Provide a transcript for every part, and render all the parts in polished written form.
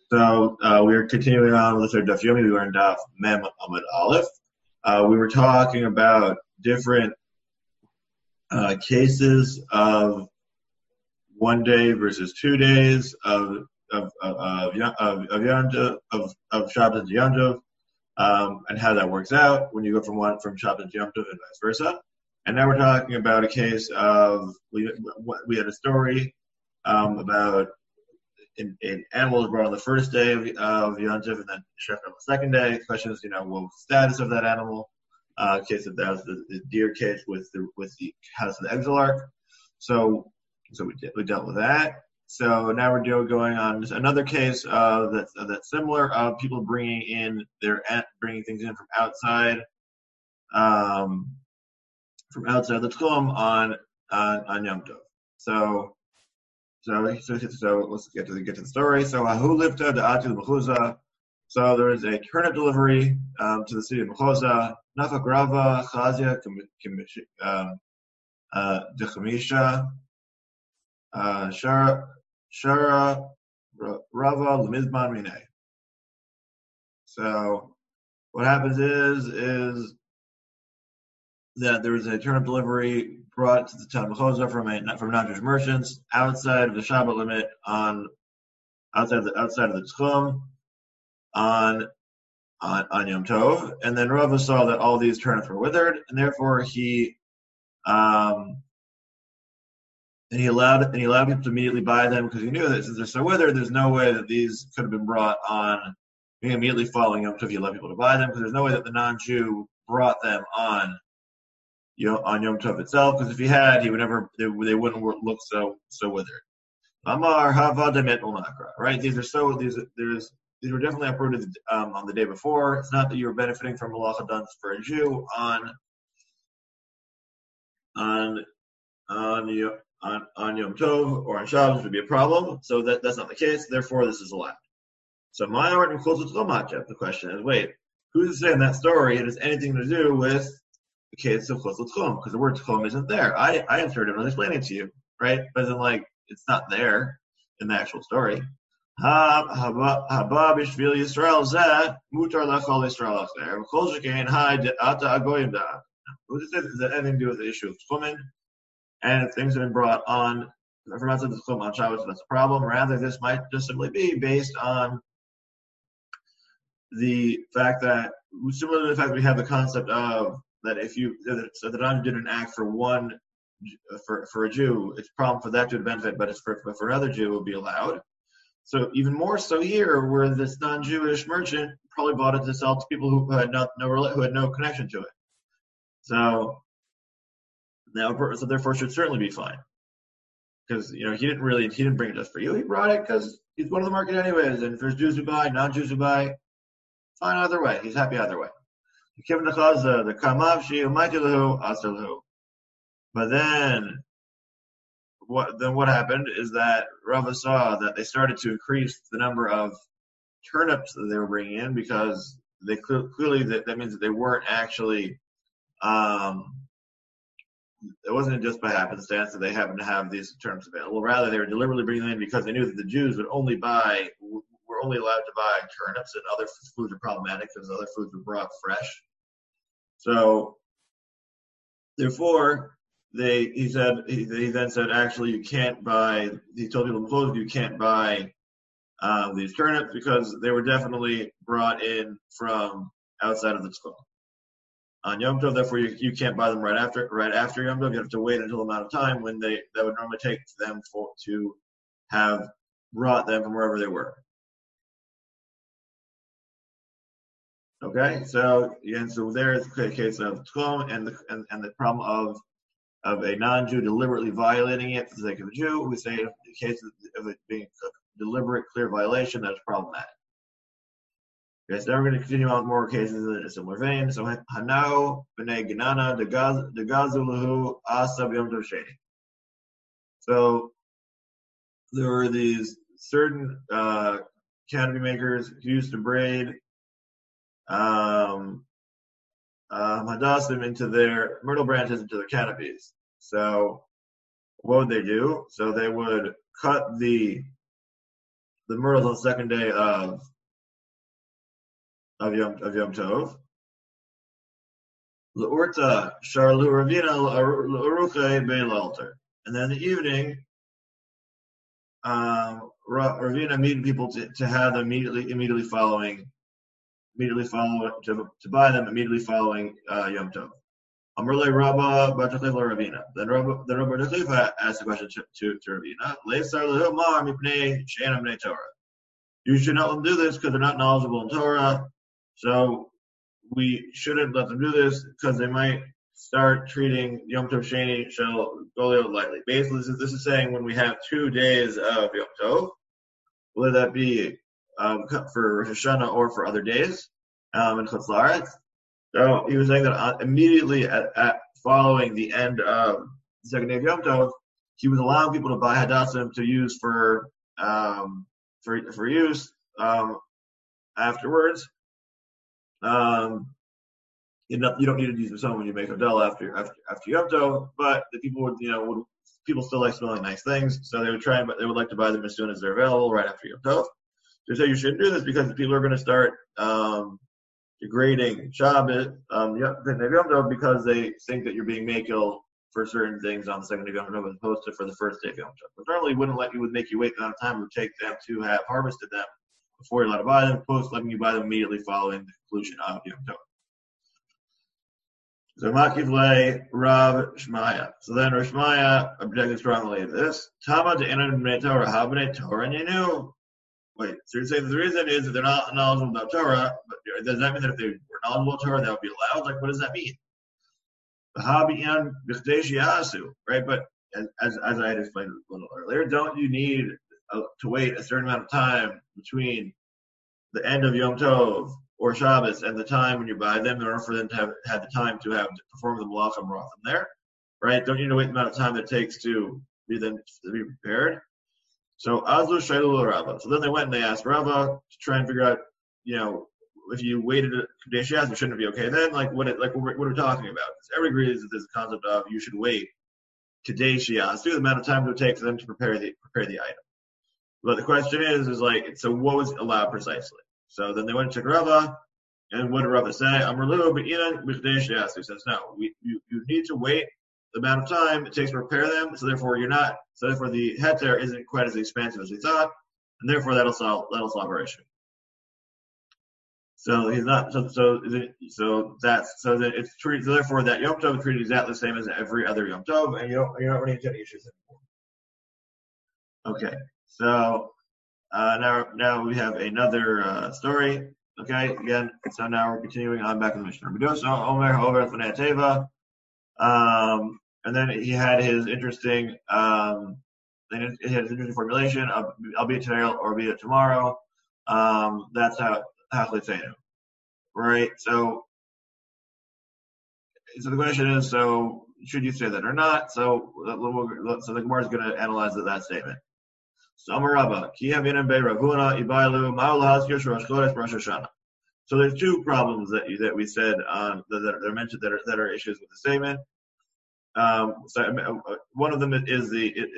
We are continuing on with our Daf Yomi. We were in Daf Mem Amud Aleph. We were talking about different cases of 1 day versus 2 days of Yom Tov, of Shabbat to Yom Tov, and how that works out when you go from Shabbat to Yom Tov and vice versa. And now we're talking about a case of we had a story about an animal was brought on the first day of Yom Tov and then Shechar on the second day. The question is, what was the status of that animal? Case of that was the deer case with the House of the Exilarch. So we dealt with that. So now we're going on another case that's similar of people bringing things in from outside the Tchum on Yom Tov. So let's get to the story. So Ahu Lifta Da'atu Mechuza. So there is a turnip delivery to the city of Mechuza. Nafak Rava Chazia Dechamisha Shara Rava Lemizman Minei. So what happens is that there was a turnip delivery brought to the town of Mechuza from non-Jewish merchants outside of the Shabbat limit outside of the Tchum on Yom Tov, and then Rava saw that all these turnips were withered, and therefore he allowed people to immediately buy them because he knew that since they're so withered, there's no way that these could have been brought on immediately following Yom Tov. He allowed people to buy them because there's no way that the non-Jew brought them on Yom Tov itself, because if he had, they wouldn't look so withered. Amar Hava Demet Ulnakra. Right? These were definitely uprooted on the day before. It's not that you were benefiting from malacha done for a Jew on Yom Tov or on Shabbos would be a problem. So that's not the case. Therefore, this is allowed. So my art and the question is, wait, who's saying that story? It has anything to do with the case of Chosel Tchum, because the word Tchum isn't there. I answered it and I was explaining it to you, right? But then, it's not there in the actual story. Haba b'shvil Yisrael zeh mutar lechol Yisrael acher v'chol shekain hai ata agoyim da. What does that anything to do with the issue of Tchumen? And if things have been brought on from outside the Tchum on Shabbos, that's a problem. Rather, this might just simply be based on the fact that, similar to the fact that we have the concept of that so the non did an act for a Jew, it's a problem for that Jew to benefit, but it's for another Jew it will be allowed. So even more so here, where this non-Jewish merchant probably bought it to sell to people who had no connection to it. So therefore should certainly be fine, because he didn't bring it just for you. He brought it because he's one of the market anyways, and if there's Jews who buy, non-Jews who buy, fine either way. He's happy either way. But then what happened is that Rava saw that they started to increase the number of turnips that they were bringing in, because they clearly that means that they weren't actually it wasn't just by happenstance that they happened to have these turnips available. Rather, they were deliberately bringing them in because they knew that the Jews were only allowed to buy turnips, and other foods are problematic because other foods were brought fresh. So therefore, he then said, actually, you can't buy. He told people you can't buy these turnips because they were definitely brought in from outside of the Tchum on Yom Tov. Therefore, you can't buy them right after Yom Tov. You have to wait until the amount of time when that would normally take them to have brought them from wherever they were. Okay, so there is a case of Tchum and the problem of a non-Jew deliberately violating it for the sake of a Jew. We say in the case of it being a deliberate, clear violation, that's problematic. Okay, so now we're going to continue on with more cases in a similar vein. So Hanau b'nei Genana degazulahu asab yom tov sheni. So there were these certain canopy makers who used to braid hadassim into their myrtle branches into their canopies. So what would they do? So they would cut the the myrtles on the second day of Yom Tov. L'urta Sharlu Ravina L'uruche Bein Altar. And then in the evening, Ravina meeting people to have them immediately following to buy them immediately following Yom Tov. Amrle Rabba Batachlifa Ravina. Then Rabba Batachlifa asked the question to Ravina. Leisar Lehumar Mipnei She'enam Bnei Torah. You should not let them do this because they're not knowledgeable in Torah. So we shouldn't let them do this because they might start treating Yom Tov Sheni Shel Golio lightly. Basically, this is saying when we have 2 days of Yom Tov, whether that be for Rosh Hashanah or for other days in Chutz La'aretz. So he was saying that immediately at following the end of the second day of Yom Tov, he was allowing people to buy hadassim to use for use afterwards. You don't need to use some when you make Havdalah after Yom Tov, but the people people still like smelling nice things, so they would like to buy them as soon as they're available, right after Yom Tov. So you shouldn't do this because people are going to start degrading Shabbat Yom Tov because they think that you're being makil for certain things on the second day of Yom Tov as opposed to for the first day of Yom Tov. But normally would make you wait the amount of time it would take them to have harvested them before you're allowed to buy them, post letting you buy them immediately following the conclusion of Yom Tov. So Makivle Rav Shmaya. So then Rav Shmaya objected strongly to this. Tama de Enan Bnei Torah, Ha Bnei Torah Ninu. Wait, so you're saying the reason is that they're not knowledgeable about Torah, but does that mean that if they were knowledgeable about Torah, that would be allowed? Like, what does that mean? Right? But as I had explained a little earlier, don't you need to wait a certain amount of time between the end of Yom Tov or Shabbos and the time when you buy them in order for them to have had the time to perform the malachim rothim there, right? Don't you need to wait the amount of time that it takes to be prepared? So Azlu Shailu Rabba. So then they went and they asked Rabba to try and figure out, if you waited a Kadesh Yaz, it shouldn't be okay. Then, what are we talking about? Because everybody agrees that there's a concept of you should wait Kadesh Yaz, the amount of time it would take for them to prepare the item. But the question is so what was allowed precisely? So then they went to check Rava, and what did Rava say? Amrlu b'Inan b'Kadesh Yaz. He says, no, you need to wait the amount of time it takes to prepare them, so therefore the heter isn't quite as expansive as we thought, and therefore that'll solve our issue. So he's not so it's treated, so therefore that Yom Tov is treated exactly the same as every other Yom Tov, and you're not running into any issues anymore. Okay, so now we have another story. Okay, again, so now we're continuing on back in the Mishnah. And then he had his interesting formulation of albeit today or albeit tomorrow. That's how Hachlitzenu. Right? So the question is, should you say that or not? So the Gemara is going to analyze that statement. So there's two problems that we said that are mentioned that are issues with the statement. One of them is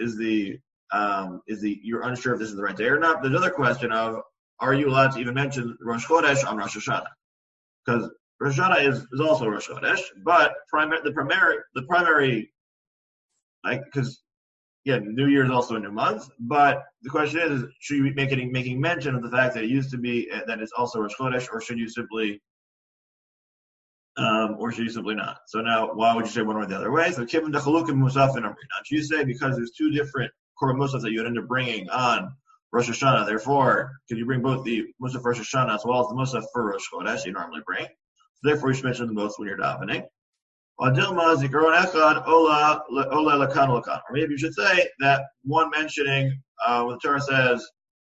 you're unsure if this is the right day or not. There's another question of, are you allowed to even mention Rosh Chodesh on Rosh Hashanah? Because Rosh Hashanah is also Rosh Chodesh, but the primary, because New Year is also a new month. But the question is, should you be making mention of the fact that it used to be that it's also Rosh Chodesh, or should you simply not? So now, why would you say one or the other way? So Kivim Dechalukim Musafin Amri. Now, you say because there's two different Korban Musaf that you would end up bringing on Rosh Hashanah. Therefore, could you bring both the Musaf for Rosh Hashanah as well as the Musaf for Rosh Chodesh you normally bring? So therefore, you should mention them both when you're davening. Or maybe you should say that one mentioning when the Torah says,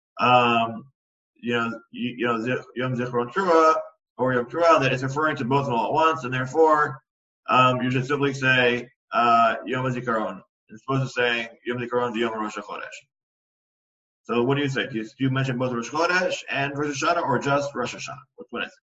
Yom Zichron Trua or Yom Trua, that it's referring to both of them all at once, and therefore you should simply say Yom Zikaron, as opposed to saying Yom Zikaron Yom Rosh Chodesh. So what do you say? Do you mention both Rosh Chodesh and Rosh Hashanah, or just Rosh Hashanah? What is it?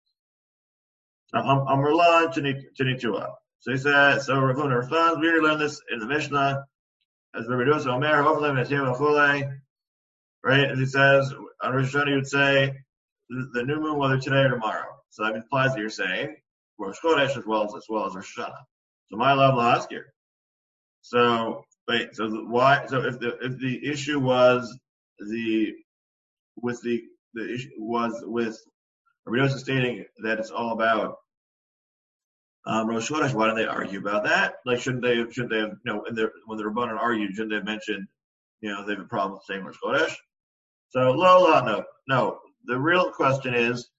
Amrullah Tinitua. So he said, Rav Huna responds, we already learned this in the Mishnah, as Rabbi Dosa Omer, Hoflem Netim Achule, right? As he says, on Rosh Hashanah, you would say the new moon, whether today or tomorrow. So that implies that you're saying Rosh Chodesh as well as Rosh Hashanah. So my level ask here. So wait, so why? So if the issue was the issue was with Rabbi Yosef stating that it's all about Rosh Chodesh, why don't they argue about that? Like, shouldn't they have, when the Rabbanan argued, shouldn't they have mentioned, they have a problem with saying Rosh Chodesh? So, no. The real question is,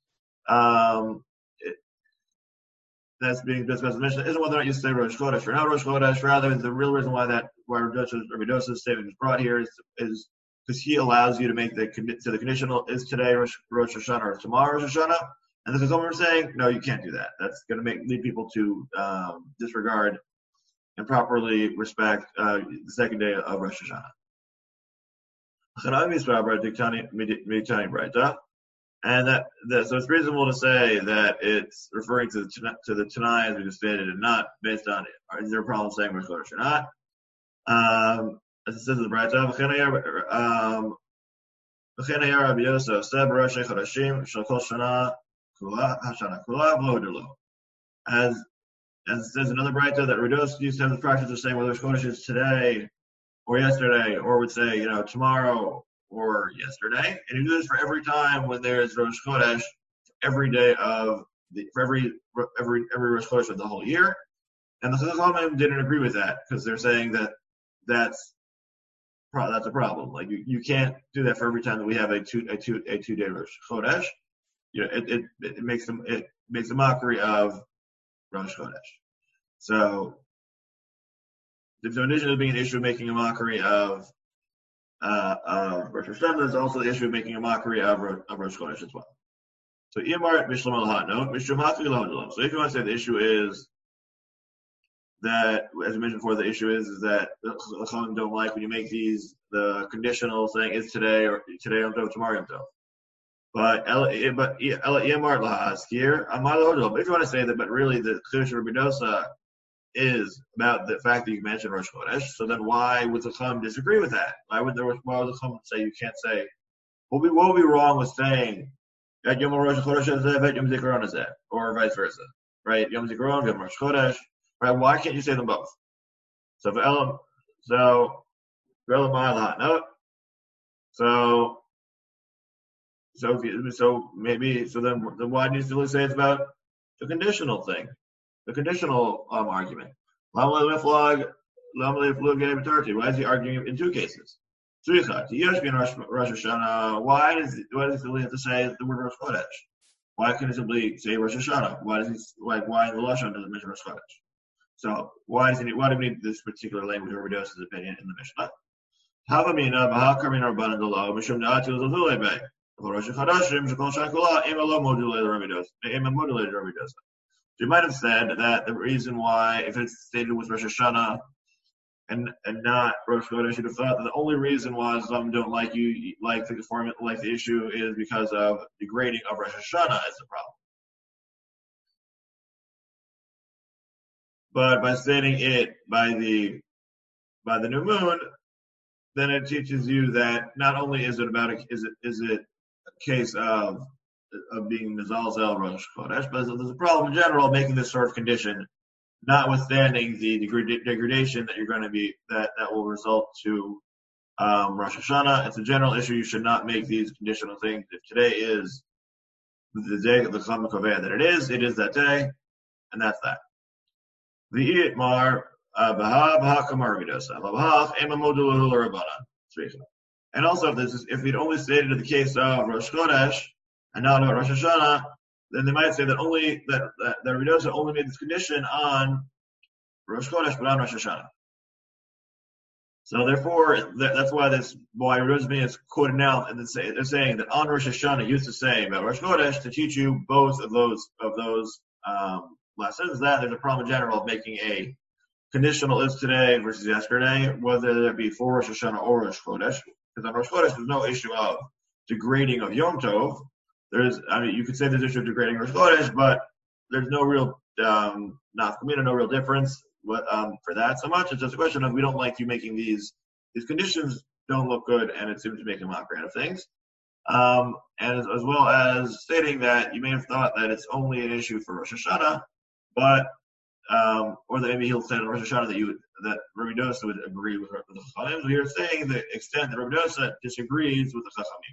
that's being discussed in the Mishnah, isn't whether or not you say Rosh Chodesh or not Rosh Chodesh. Rather, the real reason why Rabbi Yosef's statement is brought here is because he allows you to make the conditional is today Rosh Hashanah or tomorrow Rosh Hashanah. And this is what we're saying, no, you can't do that. That's going to lead people to disregard and properly respect the second day of Rosh Hashanah. And so it's reasonable to say that it's referring to the Tanai as we just stated, and not based on is there a problem saying Rosh Chodesh or not? As it says in the Braita, Rabbi Yosef said, Rosh Chodashim shel kol shana kula hashana kula v'lo delo. As it says in another Braita that Rabbi Yosef used to have the practice of saying whether Rosh Chodesh is today or yesterday, or would say tomorrow or yesterday, and you do this for every time when there's Rosh Chodesh, every day of every Rosh Chodesh of the whole year. And the Chachamim didn't agree with that because they're saying that that's a problem. Like you can't do that for every time that we have a 2-day Rosh Chodesh. It makes a mockery of Rosh Chodesh. So in addition to being an issue of making a mockery of Rosh Hashanah, there's also the issue of making a mockery of Rosh Chodesh as well. So Iyamar Mishlam al-Hatno, Mishlam Hakil. So if you want to say the issue is that, as we mentioned before, the issue is that the Chachamim don't like when you make the conditional saying it's today or today Yom Tov, tomorrow Yom Tov. But Iyamar al-Haskir, if you want to say that, but really the Chiddush of Rabbi Dosa is about the fact that you mentioned Rosh Chodesh, so then why would the Chachamim disagree with that? Why would the Chachamim say you can't say, what would be wrong with saying that Yom Rosh Chodesh Hazeh, Yom Zikaron Hazeh, or vice versa, right? Yom Zikaron, Yom Rosh Chodesh, right? Why can't you say them both? So for Elam, so then why do you still say it's about the conditional thing? The conditional argument. Why is he arguing in two cases? Why does he simply have to say the word Rosh Chodesh? Why can't he simply say Rosh Hashanah? Why in the Lashon doesn't mention Rosh Chodesh? So why do we need this particular language over Yosef's opinion in the Mishnah? You might have said that the reason why, if it's stated with Rosh Hashanah and not Rosh Chodesh, you'd have thought that the only reason why some don't like you, like the issue, is because of the grading of Rosh Hashanah as the problem. But by stating it by the new moon, then it teaches you that not only is it a case of being Mizalzel Rosh Chodesh, but there's a problem in general of making this sort of condition, notwithstanding the degradation that you're going to be that will result to Rosh Hashanah. It's a general issue. You should not make these conditional things. If today is the day of the Chama Koveh that it is that day, and that's that. The Itmar and also if we'd only stated in the case of Rosh Chodesh and not about Rosh Hashanah, then they might say that Rabbi Dosa only made this condition on Rosh Chodesh but on Rosh Hashanah. So therefore, that's why Rabbi Dosa is quoted now, and they're saying that on Rosh Hashanah he used to say about Rosh Chodesh to teach you both of those lessons. That there's a problem in general of making a conditional is today versus yesterday, whether it be for Rosh Hashanah or Rosh Chodesh. Because on Rosh Chodesh, there's no issue of degrading of Yom Tov. You could say there's issue of degrading Rosh Chodesh, but there's no real no real difference for that so much. It's just a question of we don't like you making these conditions don't look good, and it seems to make a mockery out of things. And as well as stating that you may have thought that it's only an issue for Rosh Hashanah, but or that maybe he'll say in Rosh Hashanah that Rabbi Dosa would agree with the Chachamim. So here it's saying the extent that Rabbi Dosa disagrees with the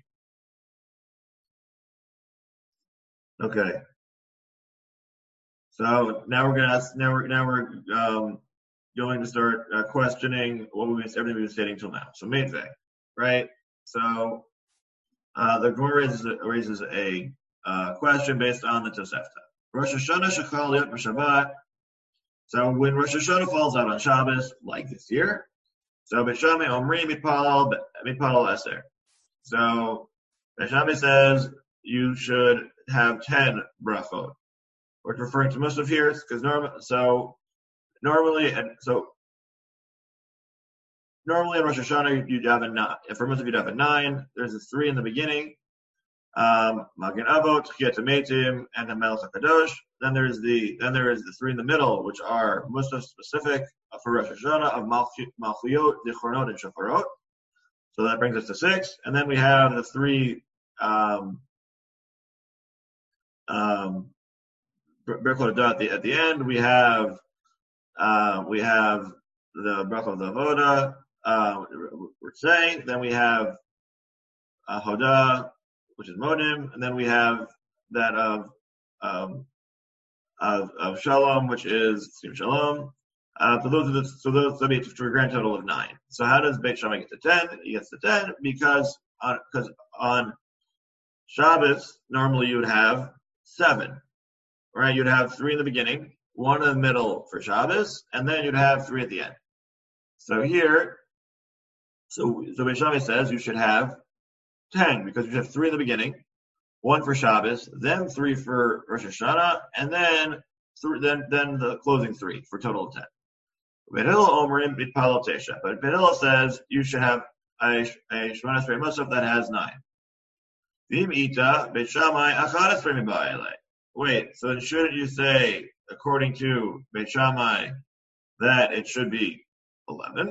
Chachamim. Okay. So now we're going to start questioning everything we've been stating till now. So Meitvei, right? So the Gemara raises a question based on the Tosefta. Rosh Hashanah shechal liot b'Shabbat. So when Rosh Hashanah falls out on Shabbos, like this year, so Beit Shammai omri mitpalal eser. So Beit Shammai says you should have 10 brachot. We're referring to Musaf here because normally in Rosh Hashanah you'd have a 9. For Musaf you'd have a 9. There's a 3 in the beginning. Magen Avot, Chiyat Meitim, and the Melech HaKadosh. Then there is the 3 in the middle, which are Musaf specific for Rosh Hashanah of Malchuyot, Zichronot, and Shofarot. So that brings us to 6. And then we have the 3 Berachot at the end. We have the Bracha of the Avoda. We're saying. Then we have Hodah, which is Modim, and then we have that of Shalom, which is Sim Shalom. So those would be to a grand total of 9. So how does Beit Shammai get to 10? He gets to 10 because on Shabbos normally you would have 7, right? You'd have 3 in the beginning, 1 in the middle for Shabbos, and then you'd have 3 at the end. So here, so Beit Shammai says you should have 10 because you have 3 in the beginning, 1 for Shabbos, then 3 for Rosh Hashanah, and then the closing 3 for total of 10. But Beit Hillel says you should have a Shemona Esrei Musaf that has 9. Wait, so shouldn't you say, according to Beit Shammai, that it should be 11?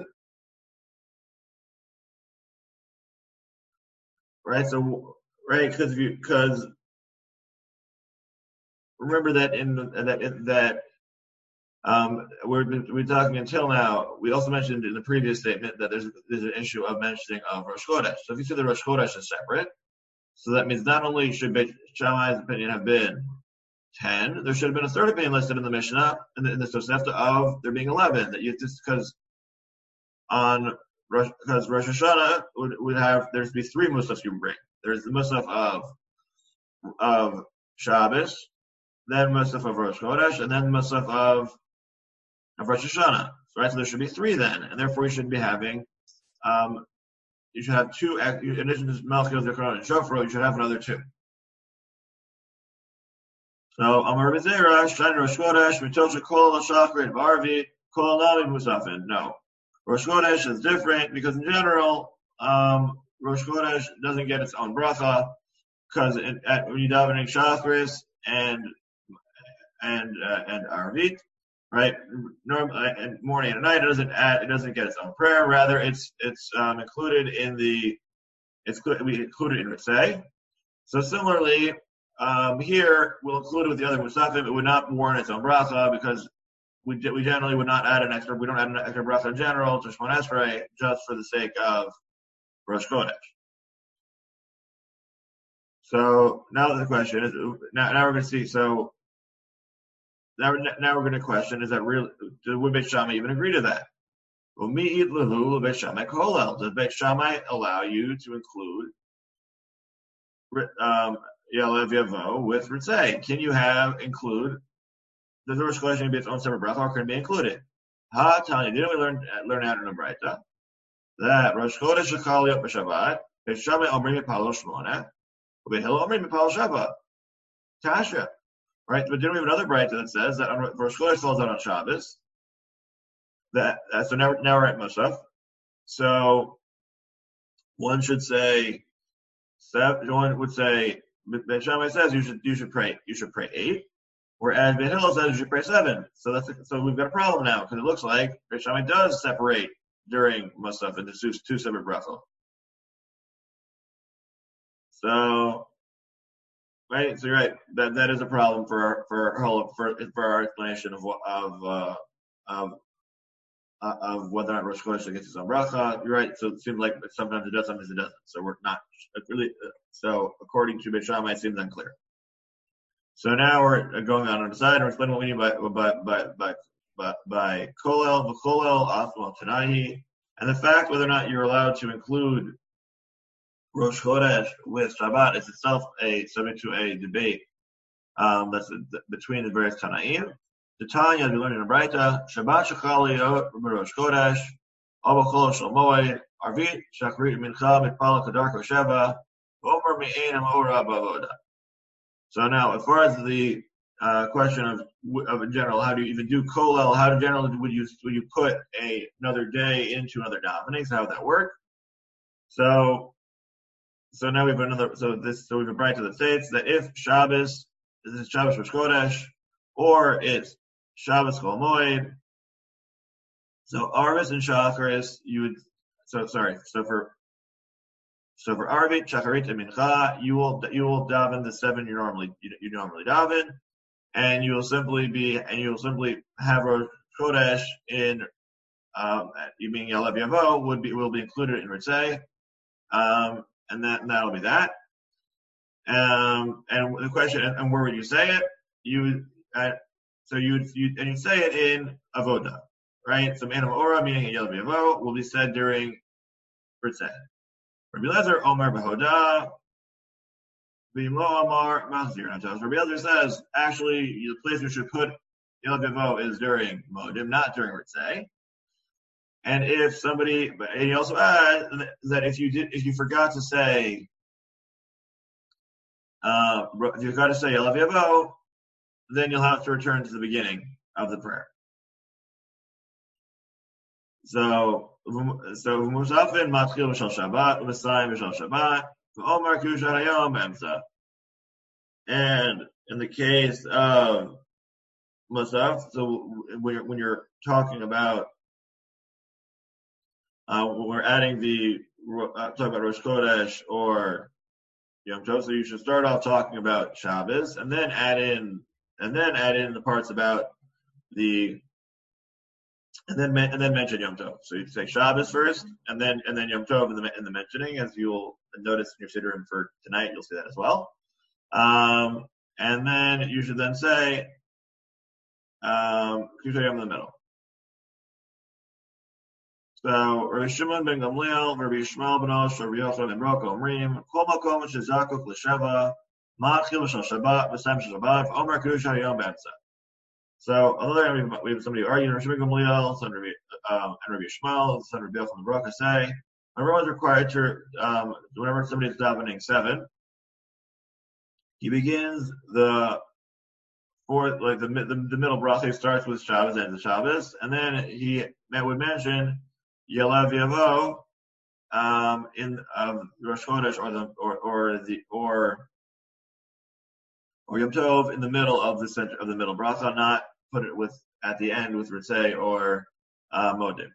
Right, because remember that we're talking until now. We also mentioned in the previous statement that there's an issue of mentioning of Rosh Chodesh. So if you say the Rosh Chodesh is separate, so that means not only should Beit Shammai's opinion have been 10, there should have been a third opinion listed in the Mishnah in the Tosefta of there being 11. That you just because Rosh Hashanah would have there's be 3 musafs you can bring. There's the musaf of Shabbos, then musaf of Rosh Chodesh, and then musaf of Rosh Hashanah. Right, so there should be 3 then, and therefore you should be having you should have 2 in addition to Malchiyot, Zichronot, and Shofar. You should have another 2. So Amar Rabbi Zera, Shani Rosh Chodesh, Mitosha Kol Shachrit Varvi Kol Nami Musafin. No. Rosh Chodesh is different because in general, Rosh Chodesh doesn't get its own bracha because when you davening Shachris and Arvit, right? And morning and night, it doesn't get its own prayer. Rather, it's included in we include it in Ritzei. So similarly, here we'll include it with the other Musafim. It would not warrant its own bracha because we generally would not add an extra. We don't add an extra bracha in general to Shemona Esrei just for the sake of Rosh Chodesh. So now the question is, now we're going to see. So now we're going to question: is that real? Would Beit Shammai even agree to that? Well, mi'id lehu Beit Shammai kolel. Does Beit Shammai allow you to include Yalev Yavo with Ritzei? Can you include the Rosh Chodesh be its own separate bracha, or can it be included? Ha Tanya, didn't we learn out in the Braita that Rosh Chodesh shechal liot b'Shabbat, Beit Shammai omrim mipalel Shmona, Beit Hillel omrim mipalel Shabbat. Tasha, right? But didn't we have another Braita that says that Rosh Chodesh falls out on Shabbos? So now we're at Musaf. So one would say Beit Shammai says you should pray 8. Whereas Beit Hillel says you should pray 7. So we've got a problem now because it looks like Beit Shammai does separate during Musaf into 2 separate brachot. So, right. So you're right. That is a problem for our explanation of whether or not Rosh Chodesh gets his own bracha. You're right. So it seems like sometimes it does, sometimes it doesn't. So we're not really. So according to Beit Shammai, it seems unclear. So now we're going on the side and we're explaining what we mean by kolel, v'kolel, asmal tanahi, and the fact whether or not you're allowed to include Rosh Chodesh with Shabbat is itself subject to a debate that's between the various Tanaim. The Tanya, we learn in the Braita, Shabbat Shechali Rosh Chodesh, Abachol Shel Moed, Arvit Shachrit Mincha Mitpala Kadarko Sheva, Omer Me'ein Ora Bavoda. So now, as far as the question of in general, how do you even do kolel? How in general would you put another day into another davening? So how would that work? So now we have another. So we have a Braita that states that if Shabbos is Shabbos Rosh Chodesh, or it's Shabbos Chol Moed, so Arvis and Shacharis, you would. So for Arvit, Shacharit, and Mincha, you will daven the 7 you normally daven, and you will simply have Rosh Chodesh in you being Yalev Yavo will be included in Ritzei, and that'll be that. And the question, and where would you say it? You'd say it in Avoda, right? So Manam Ora, meaning Yalev Yavo, will be said during Ritzei. Rabbi Eliezer Omer Behoda, B'imlo Amar Machzir. Rabbi Eliezer says actually the place you should put Yalev Yavo is during Modim, not during Ritzei. And if somebody, and he also adds that if you forgot to say Yalev Yavo, then you'll have to return to the beginning of the prayer. So Musafin Matchil V'Shal Shabbat V'Sayim V'Shal Shabbat V'Omar Kushar Hayom B'Emsa. And in the case of Musaf, so when you're talking about when we're adding talking about Rosh Chodesh or Yom Tov, so you should start off talking about Shabbos and then add in the parts about and then mention Yom Tov. So you say Shabbos first, and then Yom Tov in the mentioning, as you'll notice in your Siddurim for tonight. You'll see that as well. And then you should then say Kusha Yom in the middle. So Rabbi Shimon ben Gamliel, Rabbi Yishmael ben Osh, Rabbi Yochanan ben Roko Omrim, Kol Makom Shezakuk L'Sheva, Ma'achil Shal Shabbat, V'Sem Shal Shabbat, Omer Kusha Yom B'Emsa. So, although we have somebody arguing, Rabbi Gamliel, son and Rabbi Yishmael, son of Rabbi Yochanan ben Roko say, everyone's required to, whenever somebody is davening 7, he begins the fourth, like the middle bracha starts with Shabbos, ends with Shabbos, and then he would mention Yalev Yavo in Rosh Chodesh or Yom Tov in the middle of the center of the middle bracha, not put it at the end with Ritzei or Modim.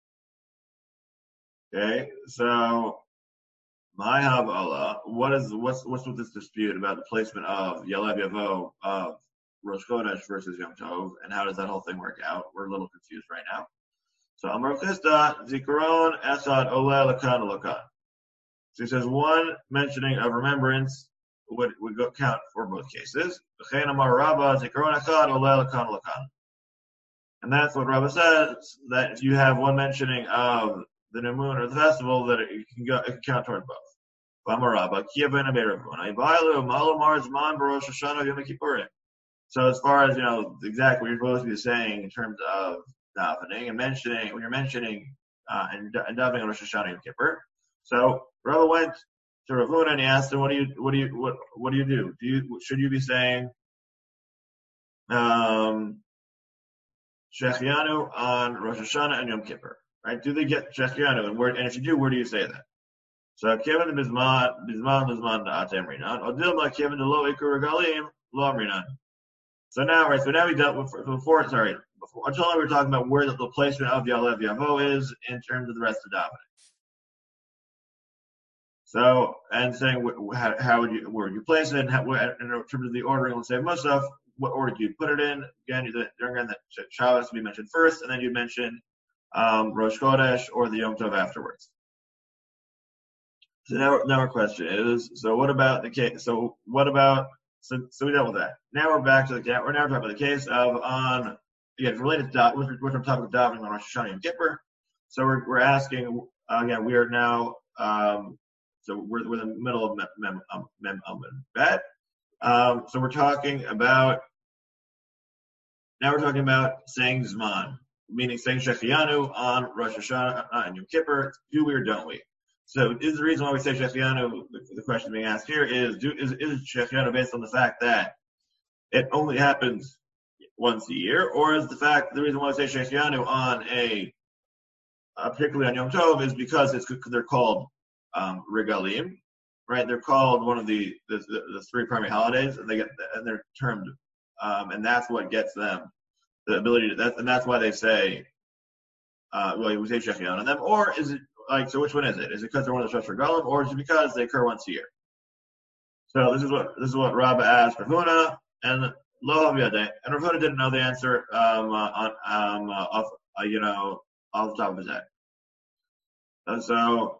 Okay, so my Havala, what's with this dispute about the placement of Yalev Yavo of Rosh Chodesh versus Yom Tov, and how does that whole thing work out? We're a little confused right now. So Amar Chisda Zikaron Esad Ole Lakan Lakan. So he says one mentioning of remembrance would count for both cases. Amar Rabba Zikaron Echad Ole Lakan Lakan. And that's what Rabba says, that if you have one mentioning of the new moon or the festival, that it can count toward both. Amar Rabba Kiyaven Aberavun Aivalu Malamar Zman Barosh Hashanah Yom Kippurim. So as far as, exactly what you're supposed to be saying in terms of davening and mentioning, when you're mentioning and davening on Rosh Hashanah Yom Kippur. So Rabbi went to Rav Huna and he asked him, what do you do? Should you be saying Shechianu on Rosh Hashanah and Yom Kippur? Right? Do they get Shechianu? And if you do, where do you say that? So Kevin Bizman Da'atem Rinan, Odilma Kevin the Lo Ikur Regalim, Lo Amrinan. So now we dealt with before until now we were talking about where the placement of Yalev Yavo is in terms of the rest of davening. So, and saying how would you place it, and how, in terms of the ordering, let's say Musaf, what order do you put it in? Again, during that Shabbos to be mentioned first, and then you mention Rosh Chodesh or the Yom Tov afterwards. So now our question is: so what about the case? So we dealt with that. Now we're back to we're now talking about the case of related to which I'm talking about davening on Rosh Hashanah and Kippur. So we're asking again. We are now. So we're in the middle of Mem Bet. So we're talking about saying Zman, meaning saying Shechianu on Rosh Hashanah and Yom Kippur. Do we or don't we? So is the reason why we say Shechianu, the question being asked here is Shechianu based on the fact that it only happens once a year, or is the reason why we say Shechianu on particularly on Yom Tov is because they're called regalim, right? They're called one of the three primary holidays, and they're termed, and that's what gets them the ability to. And that's why they say, we say Shechianu on them, or is it so? Which one is it? Is it because they're one of the Shlosh Regalim, or is it because they occur once a year? So this is what Rabba asked Rav Huna, and Lo Haviyadeh, and Rav Huna didn't know the answer off the top of his head. And so.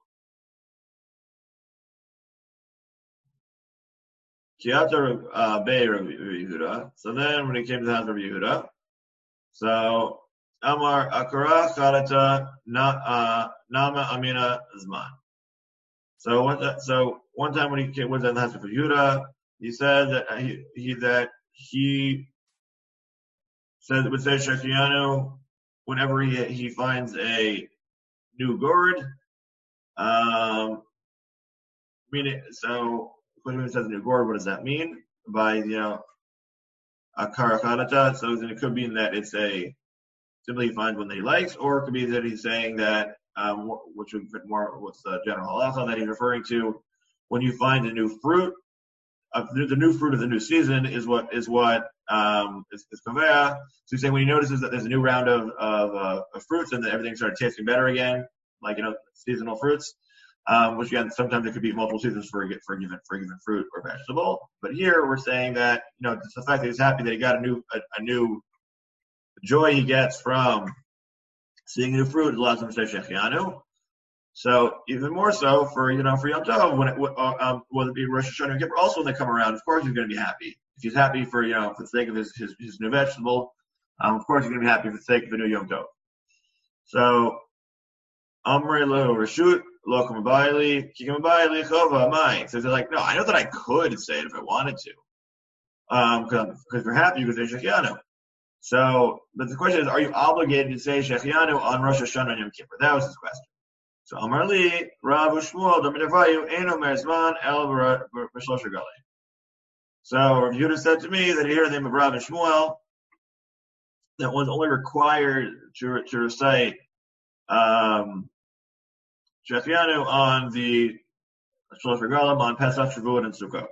So then when he came to the house of Rabbi Yehuda, so Amar Akara Chalata Nama Amina Zman. So one time when he was in the house of Rabbi Yehuda, he said that he said would say Shechianu whenever he finds a new gourd. Meaning so. When it says new gourd, what does that mean? By a karakhanata, so it could mean that it's simply he finds one that he likes, or it could be that he's saying that which would fit more with the general halacha that he's referring to when you find a new fruit. The new fruit of the new season is what is kaveya. So he's saying when he notices that there's a new round of fruits and that everything started tasting better again, like seasonal fruits. Which again, sometimes it could be multiple seasons for a given fruit or vegetable. But here we're saying that it's the fact that he's happy that he got a new joy he gets from seeing a new fruit allows him to say Shechianu. So even more so for Yom Tov, whether it be Rosh Hashanah or Kippur, also when they come around, of course he's going to be happy. If he's happy for the sake of his new vegetable, of course he's going to be happy for the sake of the new Yom Tov. So Amrei lo Rashut. So they're like, no, I know that I could say it if I wanted to, because we're happy with Shechianu. So, but the question is, are you obligated to say Shechianu on Rosh Hashanah and Yom Kippur? That was his question. So Amar li Rav Shmuel Domidavayu Ein Omer Zman El B'Shlosh Regalim. So Rav Yehuda said to me that he heard the name of Rav and Shmuel that one's only required to recite Shechianu on the Shlosh Regalim on Pesach, Shavuot, and Sukkot.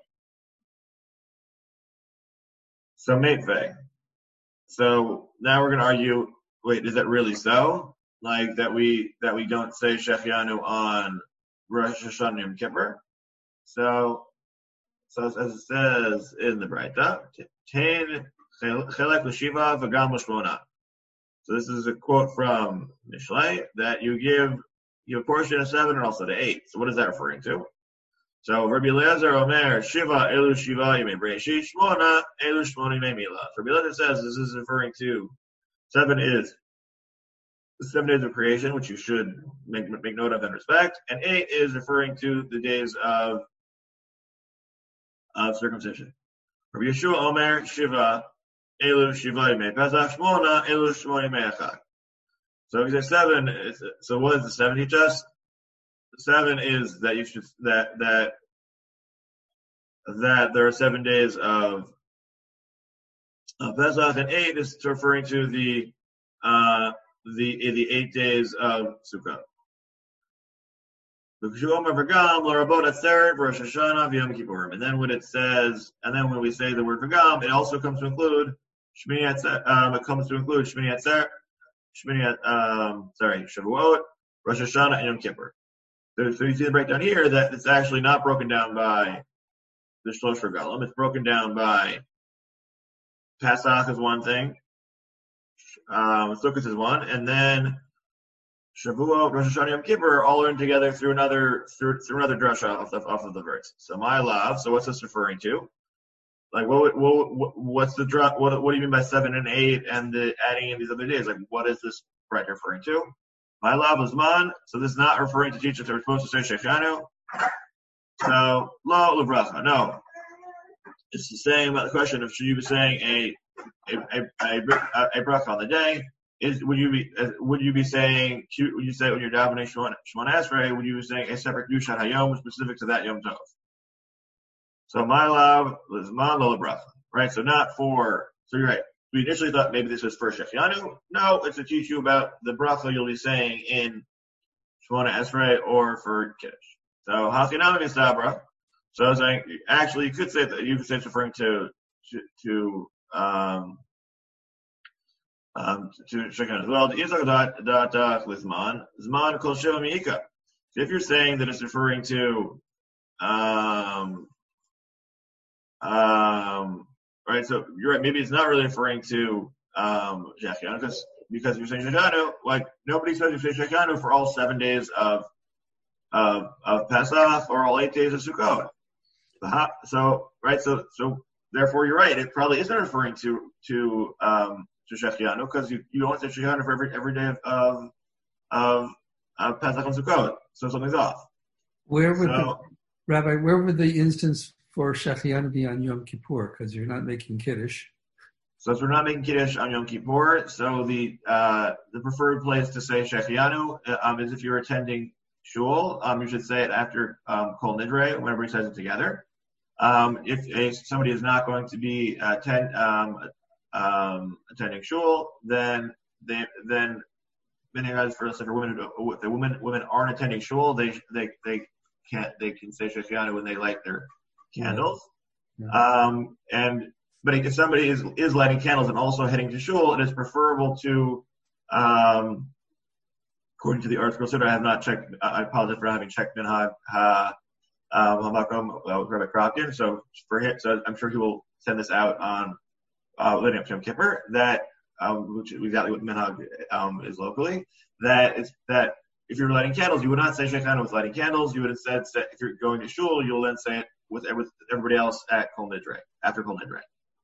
So Meitvei. So now we're going to argue. Wait, is that really so? Like that we don't say Shechianu on Rosh Hashanah and Yom Kippur? So as it says in the Braita, Tein Chelek l'Shiva v'Gam l'Shmona. So this is a quote from Mishlei that you give a portion of 7 and also to 8. So what is that referring to? So Rabbi Eliezer Omer Shiva Elu Shiva Yemei Breshit Shmona Elu Shmona Yemei Mila. So Rabbi Eliezer says this is referring to 7 is the 7 days of creation, which you should make note of and respect, and 8 is referring to the days of circumcision. Rabbi Yeshua Omer Shiva Elu Shiva Yemei Pesach Shmona Elu Shmona Yemei Echad. So he says 7. So what does the 7 teach us? The 7 is that you should that there are 7 days of Pesach, and 8 is referring to the 8 days of Sukkot. And then when it says, and then when we say the word Vagam, it also comes to include Shmini Atzer. It comes to include Shmini Atzer. Shavuot, Rosh Hashanah, and Yom Kippur. So you see the breakdown here that it's actually not broken down by the Shlosh Regalim. It's broken down by Pesach is one thing, Sukkot is one, and then Shavuot, Rosh Hashanah, Yom Kippur all learned together through another drasha off of the verse. So my love. So what's this referring to? Like what's the drop? What do you mean by 7 and 8 and the adding in these other days? Like what is this right referring to? My love is man. So this is not referring to teachers that we're supposed to say Shechanu. So lo lebracha. No, it's the same about the question of should you be saying a bracha on the day? Would you be saying when you're davening Shemona Esrei, would you be saying a separate Yushat Hayom specific to that Yom Tov? So my love is man lo lebracha, right? So not for. So you're right. We initially thought maybe this was for Shechianu. No, it's to teach you about the bracha you'll be saying in Shemona Esrei or for Kiddush. So Hachinami Mistabra. So I was saying, actually, you could say it's referring to Shechianu as well. The Izak with Zman Kol Sheva Miika. If you're saying that it's referring to right, so you're right. Maybe it's not really referring to Shechianu because you're saying Shechianu. Like nobody says you say Shechianu for all 7 days of Pesach or all 8 days of Sukkot. So right, so therefore you're right. It probably isn't referring to Shechianu because you don't say Shechianu for every day of Pesach and Sukkot. So something's off. Rabbi, where would the instance for Shechianu be on Yom Kippur? Because you're not making Kiddush. So if we're not making Kiddush on Yom Kippur, so the preferred place to say Shechianu is if you're attending Shul. You should say it after Kol Nidre, whenever he says it together. If somebody is not going to be attending Shul, then for women aren't attending Shul, they can say Shechianu when they light their candles. Yeah. But if somebody is lighting candles and also heading to Shul, it is preferable to, according to the article, I have not checked. I apologize for not having checked Minhag Hamakom with Rabbi Kropkin. So I'm sure he will send this out on leading up to Yom Kippur. That which is exactly what Minhag is locally. That if you're lighting candles, you would not say Shechianu with lighting candles. You would instead say, if you're going to Shul, you'll then say it with everybody else at Kol Nidre, after Kol Nidre.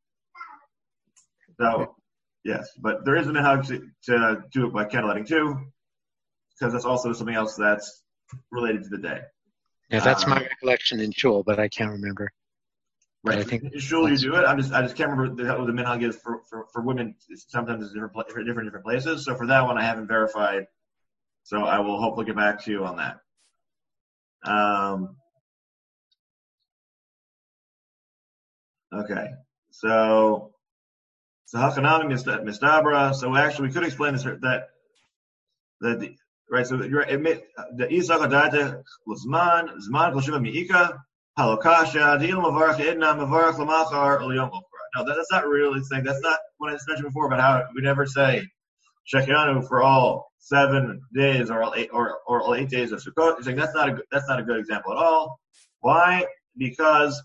So, yes, but there is a minhag to do it by candlelighting too, because that's also something else that's related to the day. Yeah, that's my recollection in Shul, but I can't remember. Right, I think in Shul you do it. I just can't remember what the minhag is for women. Sometimes it's different places. So for that one, I haven't verified. So I will hopefully get back to you on that. Okay, so Hachanami Mistabra. So actually, we could explain this right. So you're the Isak Adata Zman Kol Sheva Miika Halokasha Dil Mavarach Edna Mavarach Lamachar Eliyom Okra. No, that's not really saying. That's not what I mentioned before about how we never say Shechianu for all 7 days or all 8 days of Sukkot. You're saying that's not a good example at all. Why? Because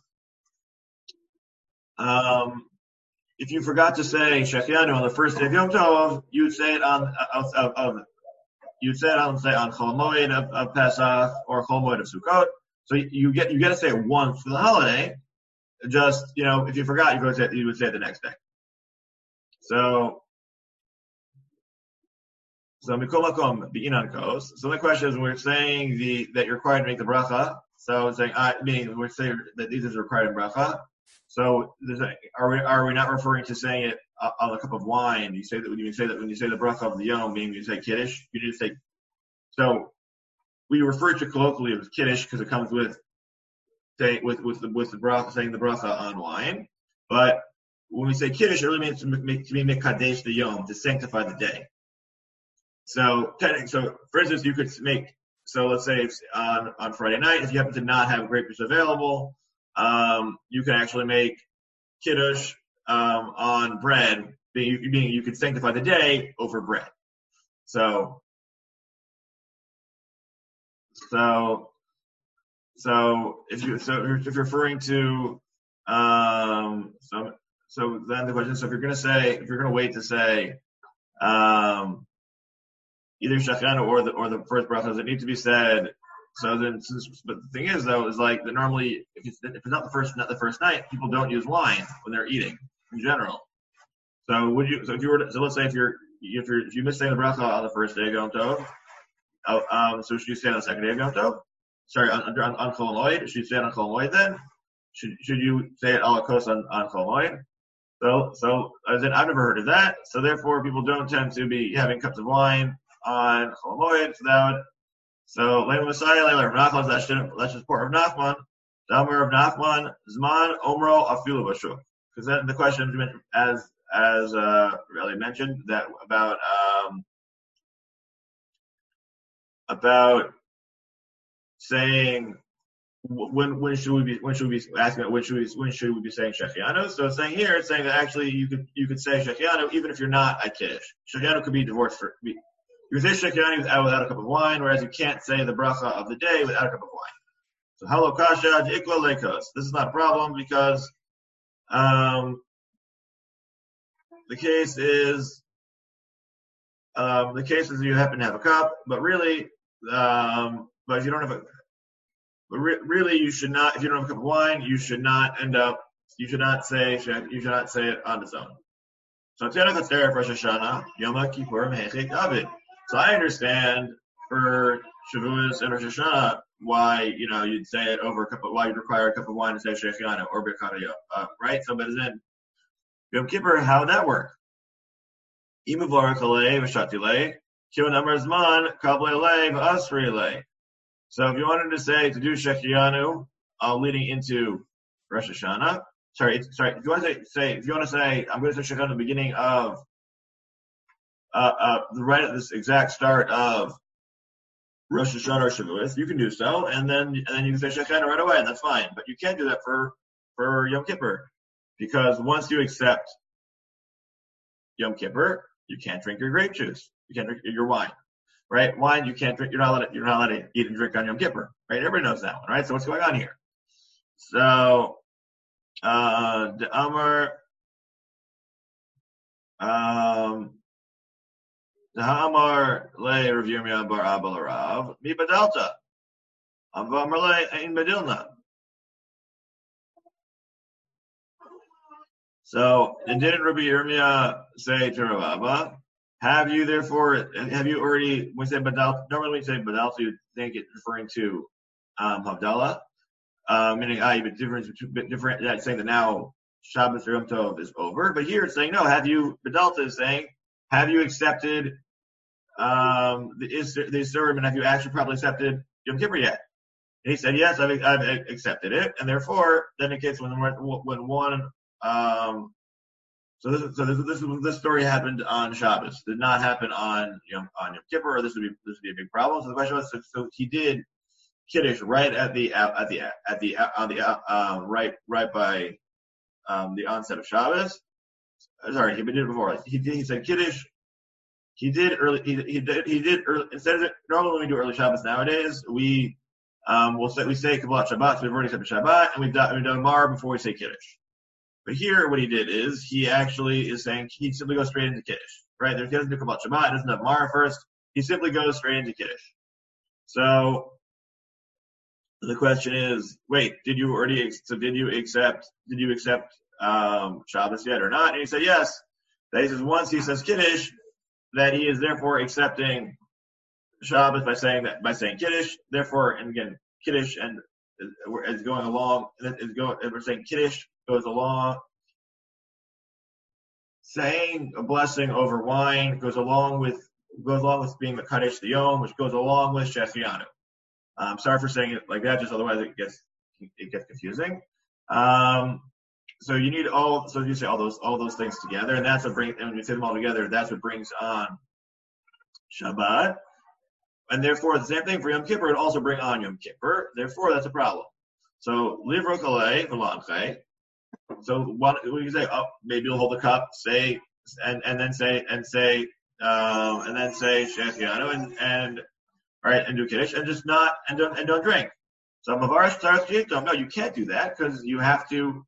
if you forgot to say Shechianu on the first day of Yom Tov, you'd say it on Chol Moed of Pesach or Chol Moed of Sukkot. So you get to say it once for the holiday. Just if you forgot, you would say it the next day. So Mikol Makom B'inan Kos. So the question is, when we're saying that you're required to make the bracha. So it's saying meaning we're saying that these is required in bracha. So are we not referring to saying it on a cup of wine? You say that when you say the bracha of the yom, meaning you say kiddush, you just say. So we refer to colloquially as kiddush because it comes with the bracha, saying the bracha on wine. But when we say kiddush, it really means to be mekadesh the yom, to sanctify the day. So for instance, you could make. So let's say it's on Friday night, if you happen to not have grape juice available. You can actually make kiddush on bread. Meaning you could sanctify the day over bread. So So if you're referring to so then the question is, so if you're going to wait to say either Shachrianu or the first bracha, does it need to be said? So then, but the thing is though, is like that normally if it's not the first night, people don't use wine when they're eating in general. So let's say if you miss saying the bracha on the first day of Yom Tov, so should you say on the second day of Yom Tov? Sorry, on Chol Moed, should you say it on Chol Moed then? Should you say it ala kos on Chol Moed? So as in, I've never heard of that. So therefore, people don't tend to be having cups of wine on Chol Moed. So Leila Messiah, Leila Rav Nachman, that's just part of Nachman. The Amar of Nachman, Zman Omro Afilu Bashuk. Because then the question, as Riley mentioned, that about saying when should we be asking when should we be saying Shechianu? So it's saying here, it's saying that actually you could say Shechianu even if you're not at Kiddush. Shechianu could be divorced you can say Shechianu without a cup of wine, whereas you can't say the bracha of the day without a cup of wine. So Halo Kasha Ikla Lekos. This is not a problem because the case is you happen to have a cup, but really but if you don't have really you should not, if you don't have a cup of wine, you should not say it on its own. So Rosh Hashanah, Yom Kippur, Mehechik David. So I understand for Shavuos and Rosh Hashanah why you'd say it over a cup of, why you'd require a cup of wine to say Shechianu or Birkat Hayom, right? So but then Yom Kippur, how would that work? Imavar Kalei V'Shatilei Kivan Amar Zman Kablei Lei V'Asri Lei. So if you wanted to say to do Shechianu leading into Rosh Hashanah, if you want to say I'm going to say Shechianu at the beginning of right at this exact start of Rosh Hashanah or Shavuos, you can do so, and then you can say Shechianu right away, and that's fine. But you can't do that for Yom Kippur, because once you accept Yom Kippur, you can't drink your grape juice, you can't drink your wine. Right? Wine, you can't drink, you're not allowed to eat and drink on Yom Kippur. Right? Everybody knows that one, right? So what's going on here? So, the Amar, the Hamar le Rav Yirmiyah bar Abba l'Rav, mi badalta. Amar le ein badilna. So, and didn't Rabbi Yirmiyah say to Rav Abba, have you already, when we say badalta, normally when we say badalta, you think it's referring to Havdalah, meaning different, saying that now Shabbos or Yom Tov is over, but here it's saying, no, badalta is saying, have you accepted the Isurim, and have you actually probably accepted Yom Kippur yet? And he said, yes, I've accepted it, and therefore, then it gets when one, this story happened on Shabbos. Did not happen on Yom Kippur, or this would be a big problem. So the question was, so he did Kiddush right right by the onset of Shabbos. Sorry, he did it before. He said Kiddush. He did early. He did early. Instead of normally when we do early Shabbos nowadays, we say Kabbalat Shabbat. So we've already said Shabbat, and we've done Mar before we say Kiddush. But here, what he did is he actually is saying he simply goes straight into Kiddush. Right? He doesn't do Kabbalat Shabbat. He doesn't have Mar first. He simply goes straight into Kiddush. So the question is, wait, did you accept Shabbos yet or not? And he said yes. That he says once he says Kiddush, that he is therefore accepting Shabbos by saying Kiddush. Therefore, and again, Kiddush and is going along. We're saying Kiddush goes along. Saying a blessing over wine goes along with being the Kaddish the Yom, which goes along with Shechianu. Sorry for saying it like that, just otherwise it gets confusing. So you need so you say all those things together, and when you say them all together, that's what brings on Shabbat. And therefore, the same thing for Yom Kippur, it also bring on Yom Kippur. Therefore, that's a problem. So, livro kalei v'lanche. So, what you say? Oh, maybe you'll hold the cup, say, and then say Shechianu, and right, and do Kiddush, and just not, and don't drink. So Mavarish Tzaras Chiyiktom, no, you can't do that because you have to,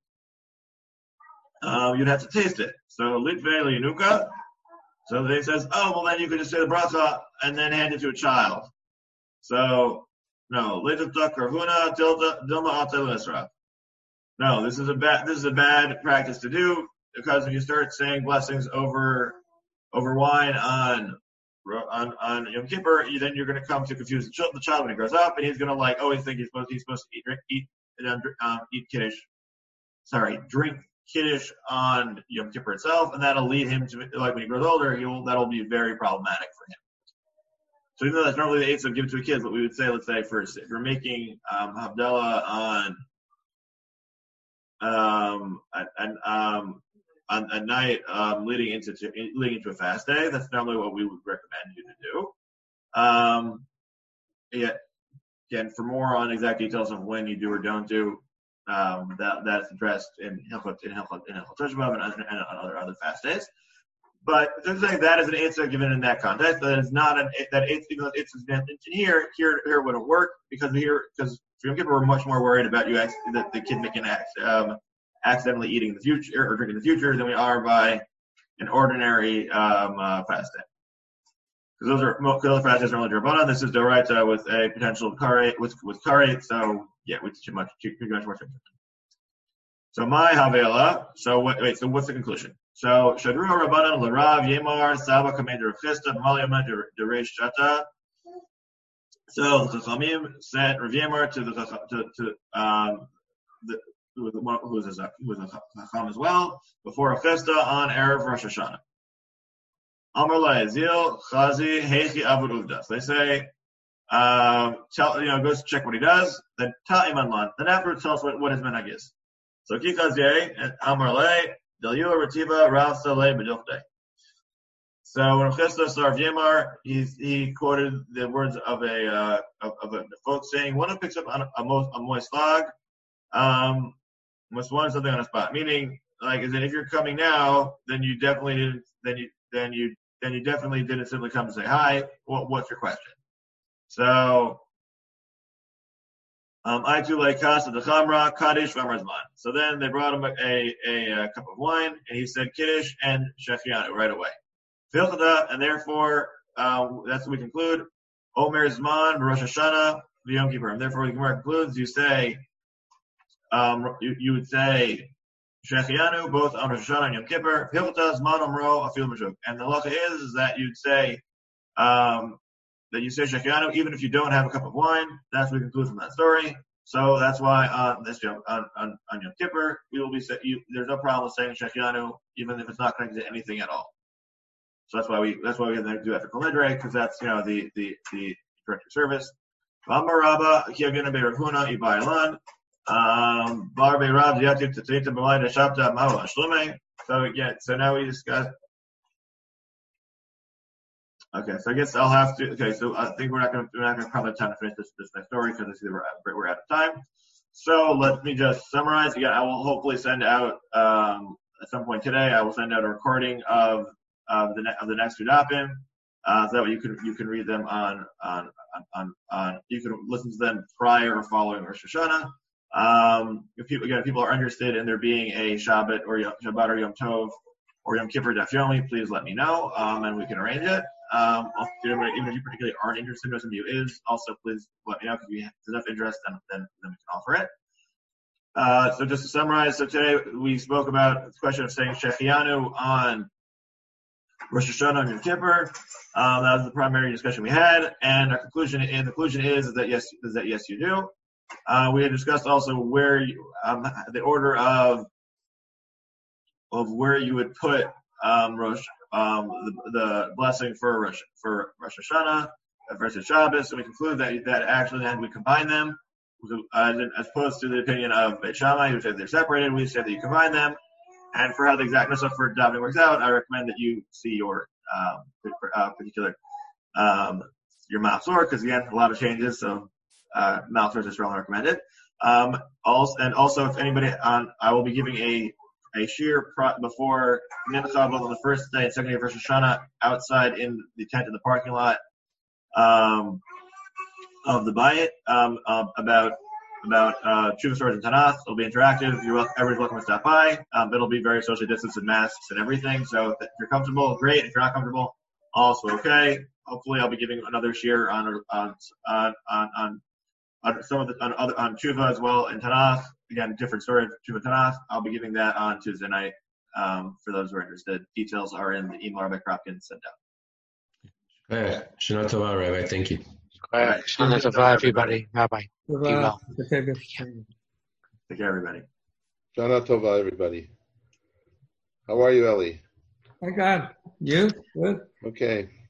you'd have to taste it. So Litve Liyanuka, so they says, oh, well then you could just say the bracha and then hand it to a child. So, no, Litve Karhuna Dilma Atel Isra. No, this is a bad practice to do because when you start saying blessings over wine on Yom Kippur, then you're going to come to confuse the child when he grows up, and he's going to always think he's supposed to drink Kiddush on Yom Kippur itself, and that'll lead him to when he grows older, that'll be very problematic for him. So even though that's normally the eighth of given to a kid, but we would say, let's say first, if you're making Havdalah on a night leading into a fast day, that's normally what we would recommend you to do. Again, for more on exact details of when you do or don't do, that's addressed in Hilchot Teshuvah and on other fast days. But just saying that is an answer given in that context. That is not that it's even though it's mentioned here wouldn't work because for Yom Kippur we're much more worried about that the kid making accidentally eating in the future or drinking in the future than we are by an ordinary fast day. Because those fast days are only Drabanan. This is Doraita with a potential karet with karet. So yeah, with too much more. So my havela. So what's the conclusion? So Shadru Rabbanan Larav Yemar Saba Commander Chista Malyama Deresh Shata. So the Chachamim sent Rav Yemar to who was a Chacham as well before a Chista on Erev Rosh Hashanah. Amar La'azil Chazi Heichi Avud Uvdas. They say, goes to check what he does. Then Ta'iman Lan. Then afterwards tell us what his minhag is. So Kikazye and Amar Le. So when Chista saw Rav Yemar, he quoted the words of a quote saying, "One who picks up a moist log must want something on a spot." Meaning, is that if you're coming now, then you definitely didn't simply come to say hi. What's your question? So. I too like Kasa the Chamra, Kaddish, Vamrazman. So then they brought him a cup of wine, and he said Kiddush and Shechianu right away. Filchada, and therefore, that's what we conclude. Omer Zman, Rosh Hashanah, Yom Kippur. And therefore, the Gemara concludes, you say, you would say Shechianu, both on Rosh Hashanah and Yom Kippur. Filchada, Zman, Omro, Afil Mashuk. And the halacha is that you'd say, that you say Shechianu, even if you don't have a cup of wine. That's what we conclude from that story. So that's why on Yom Kippur, we will be there's no problem with saying Shechianu, even if it's not connected to anything at all. So that's why we have to do that for Kol Nidre, because that's the director service. Amar Rabba Kiyavina Be'Ravhuna Ibailan Bar Be'Rav Yativ Tatita B'Malay Shabta Ma'al Ashlume. So now we discuss. Okay, so I guess I'll have to. Okay, so I think we're not going to probably have time to finish this next story because we're out of time. So let me just summarize. Again, I will hopefully send out at some point today. I will send out a recording of the next two dapim, so that way you can read them on you can listen to them prior or following Rosh Hashanah. If people are interested in there being a Shabbat or Yom Tov or Yom Kippur Daf Yomi, please let me know, and we can arrange it. Even if you particularly aren't interested, or somebody who is, also please let me know because if there's enough interest, then we can offer it. So just to summarize, so today we spoke about the question of saying Shechianu on Rosh Hashanah and Yom Kippur. That was the primary discussion we had, and our conclusion is that yes you do. We had discussed also where the order of where you would put the blessing for Rosh Hashanah versus Shabbos, and we conclude that actually then we combine them, as opposed to the opinion of Beit Shammai, who said they're separated. We said that you combine them, and for how the exact nusach for davening works out, I recommend that you see your particular your Ma'asor, because again, a lot of changes, so Ma'asor is strongly recommended. Also, if anybody I will be giving a shear before Mincha, both on the first day and second day of Rosh Hashanah, outside in the tent in the parking lot. of the Bayit about Tshuva stories in Tanakh. It'll be interactive. Everyone's welcome to stop by. It'll be very socially distanced and masks and everything. So if you're comfortable, great. If you're not comfortable, also okay. Hopefully, I'll be giving another share on Tshuva as well in Tanakh. Again, different story of Tshuva Tanakh. I'll be giving that on Tuesday night. For those who are interested, details are in the email Rabbi Kropkin sent out. All right. Shana Tova, Rabbi. Thank you. All right. Shana Tova, everybody. Bye-bye. Be well. Okay, good. Take care, everybody. Shana Tova, everybody. How are you, Ellie? Thank God. You? Good? Okay.